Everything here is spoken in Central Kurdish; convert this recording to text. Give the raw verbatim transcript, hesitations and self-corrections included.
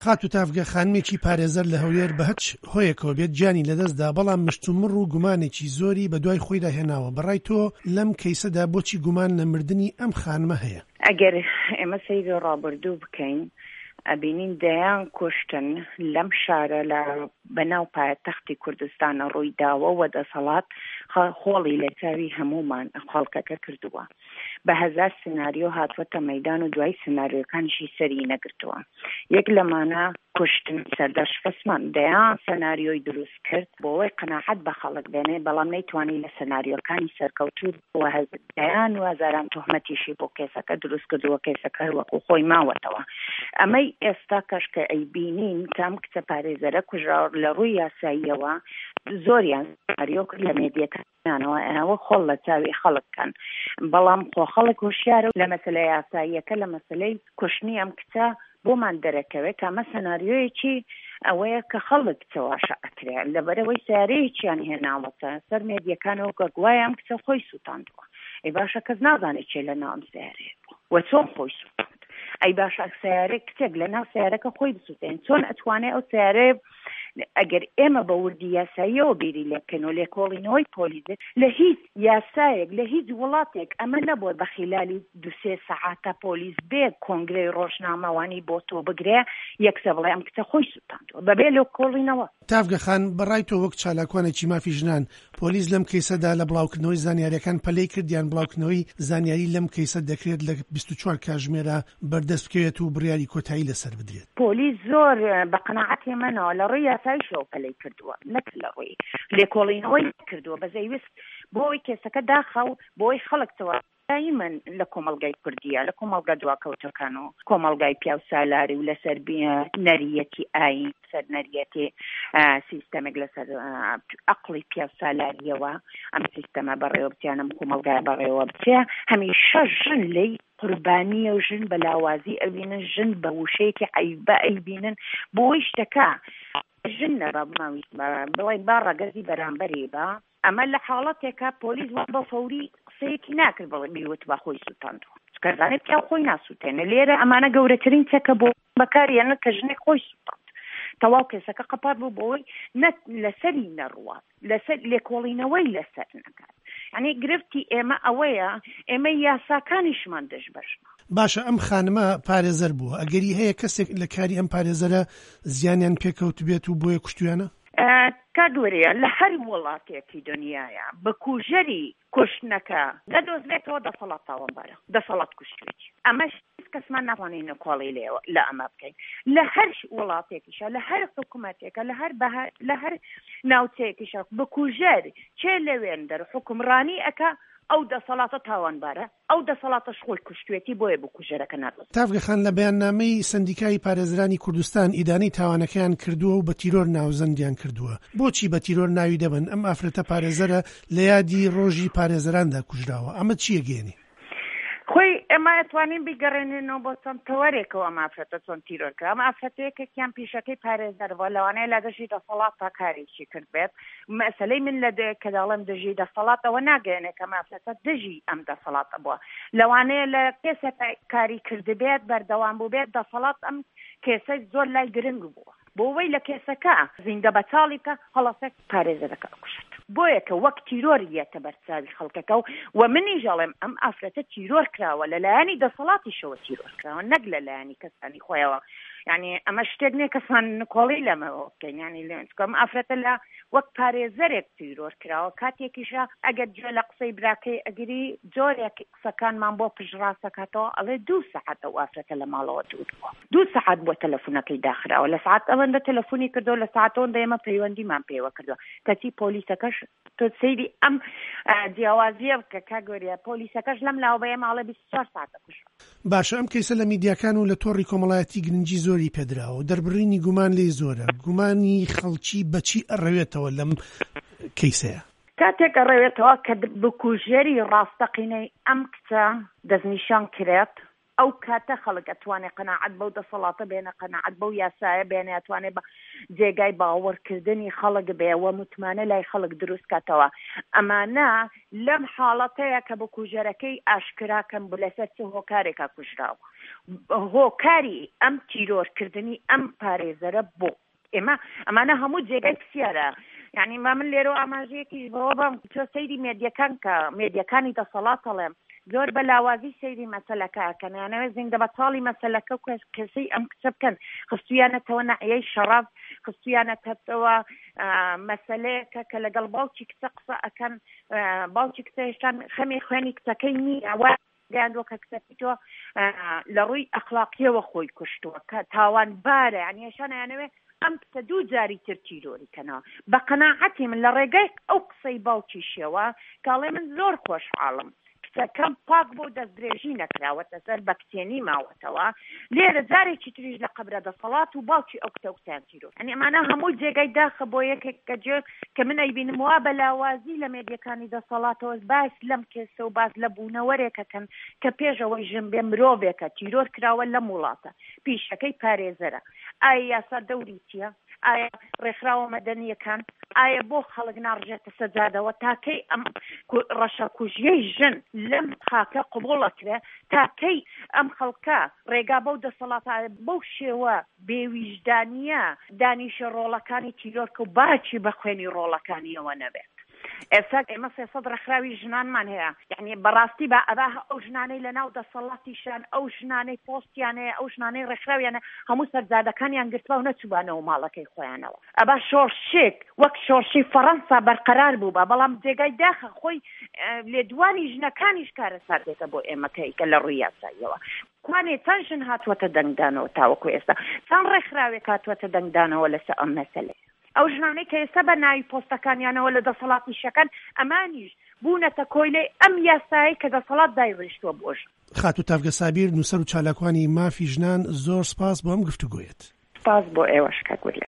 خات و تافگە خانمێکی پارێزەر لە هەولێر بە هەچ هۆیەکەوە بێت گیانی لەدەستدا، بەڵام مشتومڕ و گومانێکی زۆری بە دوای خۆیدا هێناوە. بەڕای تۆ لەم کەیسەدا بۆچی گومان لە مردنی ئەم خانمە هەیە؟ ئەگەر ئێمە سەیری ڕابردوو بکەین ئەبینین دەیان کوشتن لەم شارە لە بەناو پایتەختی کوردستانە ڕووی داوە و دەسەڵات خۆڵی لە چاوی هەمومان خەڵکەکە کردووە. بە هەزار سناریۆ هاتووەتە مەیدان و دوای سناریۆکانیشی سەری نەگرتووە. یەک لەمانە کوشتن سەردەشفەسمان دەیان سناریۆی دروست کرد بۆەوەی قەناعەت بە خەڵک بێنێ، بەڵام نەیتوانی لە سناریۆکانی سەرکەوتوو دەیان و هەزاران تۆهمەتیشی بۆ کێسەکە دروست کردووە، کێسەکە وەکو خۆی ماوەتەوە. ئەمەی ئێستا کەشکە ئەیبینین کام کچە پارێزەرە کوژراوە لە ڕووی یاساییەوە زۆریان سناریۆ کرد لە مێدیەکانەوە ئەوە خۆڵ لە چاوی خەڵککەن، بەڵام خۆ خەڵک هوشیارە لە مەسەلەی یاساییەکە لە مەسەلەی کوشتنی ئەم کچە بۆمان دەرەکەوێت کامە سەناریۆیەکی ئەوەیە کە خەڵک چەواشە ئەکرێ لەبەرەوەی سیارەیەکیان هێناوەتە سەر مێدیەکانەوە کە گوایە ئەم کچە خۆی سووتاندووە. ئەی باشە کەس نازانێت چێ لە ناو ئەم سیارەیە بوو و چۆن خۆی سووتاند. ئەی باشە سیارە کچێک لە ناو سیارەکە خۆی بسووتێن، چۆن ئەتوانێت ئەو سیارەیە ئەگەر ئێمە بە وردی یاساییەوە بیری لێبکەن و لێکۆڵینەوەی پۆلیس لە هیچ یاسایەک لە هیچ وڵاتێک ئەمە نەبووە بە خلالی دو سێ سەعاتە پۆلیس بێت کۆنگرەی ڕۆژنامەوانی بۆ تۆ بگرێ یەکسە بڵێ ئەم کچە خۆی سووتاندووە بەبێ لێکۆڵینەوە. تافگە خان بەڕای تۆ وەک چالاکوانێکی مافی ژنان پۆلیس لەم کەیسەدا لە بڵاوکردنەوەی زانیاریەکان پەلەی کردیان بڵاوکردنەوەی زانیاری لەم کەیسە دەکرێت لە بیست و چوار کاتژمێرە بەردەست بکەوێت و بڕیاری کۆتایی لەسەر بدرێت؟ پۆلیس زۆر بە قەناعەتی منەوە لە ڕووی یاساییشەوە پەلەی کردووە، نەک لە ڕووی لێکۆڵینەوەی کردووە بەزەیویست بۆی کێسەکە داخەو بۆی خەڵکتەوە من لە کۆمەڵگای کوردیە لە کۆمەڵگا دواکەوتەکان و کۆمەڵگای پیا و سالاری و لەسەر نەریەتی ئاین سەر نەریەتی سیستەمێک لەسەر عەقڵی پیا و سالاریەوە ئەم سیستەمە بەڕێوە بچیانم کۆمەڵگای بەڕێوە بچێ هەمیشە ژن لی قوربانیە و ژن بە لاوازی ئەبینن، ژن بە وشەیەکی عیبە ئەیبینن بۆی شتەکە ژن نەبە بماوی بڵێ با ڕەگەزی بەرامبەری بە ئەمە لە حاڵەتێکە پۆلیس بە فەوری قسەیەکی ناکرد بڵێ بیوت با خۆی سووتاندووە چکەزانێت پیا خۆی ناسووتێنە. لێرە ئەمانە گەورەترین چەکە بۆ بەکاریانە کە ژنێک خۆی سووتاند تەواو کێسەکە قەپات بوو بۆی نەک لەسەری نەڕوە لەسەر لێکۆڵینەوەی لەسەر نەکات. یعنی گرفتی ئێمە ئەوەیە ئێمە یاساکانیشمان دەشبەشنا. باشە ئەم خانمە پارێزەر بووە، ئەگەری هەیە کەسێک لە کاری ئەم پارێزەرە زیانیان پێکەوت بێت و بۆیە کوشتویانە؟ کادوەرەیە لە هەر وڵاتێکی دنیاە بە کوژەری کوشتنەکە دەدۆزرێتەوە دەسەڵات تاوانبارە دەسەڵات کوشتێکی ئەمەش کەسمان ناتوانین کۆڵی لێوە لە ئەمە بکەین لە هەر وڵاتێکیشە لە هەر حکوومەتێکە لە هەر لە هەر ناوچەیەکیشە بە کوژەر چێ لەوێن دەر حکومڕانی ئەکە ئەو دەسەڵاتە تاوانبارە ئەو دەسەڵاتە خۆی کوشتوێتی بۆیە بۆ کوژەرەکە نادۆست. تافگە خان لە بەیاننامەی سندیکای پارێزرانی کوردستان ئیدانەی تاوانەکەیان کردووە و بە تیرۆر ناوزەندیان کردووە. بۆچی بە تیرۆر ناوی دەبن؟ ئەم ئافرەتە پارێزەرە لە یادی ڕۆژی پارێزەراندا کوژراوە، ئەمە چیە گێنی؟ خۆی ئێمە ئەتوانین بیگەڕێنێنەوە بۆ چەند تەوەرێکەوە ئەم ئافرەتە چۆن تیرۆر کرا. ئەم ئافرەتەیەکێکیان پیشەکەی پارێزەرەوە لەوانەیە لە دژی دەسەڵات تا کارێکی کرد بێت. مەسەلەی من لە کە دەڵێم دژی دەسەڵات ئەوە ناگەێنێت کە ئەم ئافرەتە دژی ئەم دەسەڵاتە بووە. لەوانەیە لە کێسێک کاری کرد بێت بەردەوام بوو بێت دەسەڵات ئەم کێسە زۆر لای گرنگ بووە بۆەوەی لە کێسەکە زیندە بەتاڵیکە هەڵەسێک پارێزەرەکە ئەکوشێت بۆیە کە وەک تیرۆریەتە بەرچاوی خەڵکەکە و و منی ژەڵێم ئەم ئافرەتە تیرۆر کراوە لەلایەنی دەسەڵاتیشەوە تیرۆر کراوە نەک لەلایەنی کەسانی خۆیەوە. یعنی ئەمە شتێک نییە کەسان کۆڵی لەمەوە بکەین. یعنی لێنچکەم ئافرەتە لە وەک پارێزەرێک تیرۆر کراوە کاتێکیشە ئەگەر گوێ لە قسەی براکەی ئەگری جۆرێک قسەکانمان بۆ پژڕاستەکاتەوە ئەڵێ دوو سەعات ئەو ئافرەتە لە ماڵەوە دووربووە دوو سەعات بۆ تەلەفۆنەکەی داخراوە لە سەعات ئەوەندە تەلەفۆنی کردو لە سەعاتەوەندە ئێمە پەیوەندیمان پێوە کردووە کەچی پۆلیسەکەش تۆ سەیری ئەم جیاوازیە بکە کاگۆریە پۆلیسەکەش لەم لاوبەیە ماڵە بیست و چوار ساعتە کوژرا. باشە ئەم کەیسە لە میدیاکان و لە تۆڕی کۆمەڵایەتی گرنگی زۆری پێدراوە دەربڕینی گومان لێ زۆرە. گومانی خەڵکی بەچی ئەڕەوێتەوە لەم کەیسەیە؟ کاتێک ئەڕەوێتەوە کە بکوژێری ڕاستەقینەی ئەم کچە دەستنیشان کرێت ئەو کاتە خەڵک ئەتوانێت قەناعەت بەو دەسەڵاتە بێنە، قەناعەت بەو یاسایە بێنێ، ئەتوانێت بە جێگای باوەڕکردنی خەڵک بێەوە متمانە لای خەڵک دروست کاتەوە. ئەمانە لەم حاڵەتەیە کە بە کوژەرەکەی ئاشکراکەم ب لەسەر چ هۆکارێکا کوژراوە. هۆکاری ئەم تیرۆرکردنی ئەم پارێزەرە بۆ ئێمە ئەمانە هەموو جێگای پرسیارە. یعنی ما من لێرە ئاماژەیەکی بەوە بم تۆ سەیری مێدیەکان کە مێدیەکانی دەسەڵات دەڵێم زۆر بە لاوازی سەیری مەسەلەکەکەن، یانەوێ زیندە بەتاڵی مەسەلەکە و کەسەی ئەم کچە بکەن، خستویانەتەوە نەعیەی شەڕەف، خستویانەتەوە مەسەلەیەکە کە لەگەڵ باوکی کچە قسە ئەکەن، باوکی کچە هێشتا خەمی خوێنی کچەکەی نییە گاندوە کە کچەکەیتەوە لە ڕووی ئەخلاقیەوە خۆی کوشتووە کە تاوانبارە، یعنی هێشتا نەیانەوێ ئەم کچە دوو جاری تر تیرۆریکەنەوە. بە قەناعەتی من لە ڕێگای ئەو قسەی باوکیشەوە کاڵێ من زۆر خۆشحاڵم کەم پاک بۆ دەستدرێژی نەکراوەتە سەر بە کتێنی ماوەتەوە، لێرە جارێکی تریش لە قەبرە دەسەڵات و باوکی ئەو کتە وتیان تیرۆ. ئەنی ئەمانە هەموو جێگای داخە بۆ یەکێک کە جێ کە من ئەیبینم وا بەلاوازی لە مێدیەکانی دەسەڵاتەوە باس لەم کێسە و باس لە بوونەوەرێکەکەن کە پێشەوەی ژەمبێ مرۆڤێکە تیرۆر کراوە لە وڵاتە پیشەکەی پارێزەرە. ئایا یاسا دەوری چییە؟ ئایا ڕێکخراوە مەدەنیەکان ئایا بۆ خەڵک ناڕژێتە سەجادەوە تاکەی ئەم ڕەشەکوژیەی ژن لەم خاکە قبوڵەکرێ، تاکەی ئەم خەڵکە ڕێگا بەو دەسەڵاتە بەو شێوە بێویژدانیە دانیشە ڕۆڵەکانی تیرۆرکە و باچی بە خوێنی ڕۆڵەکانیەوە نەبێت. ئێستا ئێمە سێسەد ڕێکخراوی ژنانمان هەیە، یعنی بەڕاستی بە ئەبا ئەو ژنانەی لە ناو دەسەڵاتیشان ئەو ژنانەی پۆستیانەیە ئەو ژنانەی ڕێکخراویانە هەموو سەرجادەکانیان گرتووە و نەچووبانەوە ماڵەکەی خۆیانەوە. ئەبا شۆرشێک وەک شۆرشی فەڕەنسا بەرقەرار بوو بە، بەڵام جێگای داخە خۆی لێدوانی ژنەکانیش کارە ساردێتە بۆ ئێمەکەیکە لە ڕووی یاساییەوە. کوانێ چەند ژن هاتووەتە دەنگدانەوە تاوەکو ئێستا، چەند ڕێکخراوێک هاتووەتە دەنگدانەوە لەسەر ئەم مەسەلەیە. ئەو ژنانەی کە ئێستا بە ناوی پۆستەکانیانەوە لە دەسەڵاتی شەکەن ئەمانیش بوونەتە کۆیلەی ئەم یاسایی کە دەسەڵات دایڕیشتووە بۆ ژن. خاتو تافگە سابیر نووسەر و چالاکوانی مافی ژنان، زۆر سپاس بۆ ئەم گفتوگۆیەت. سپاس بۆ ئێوەش کاک گورلێ.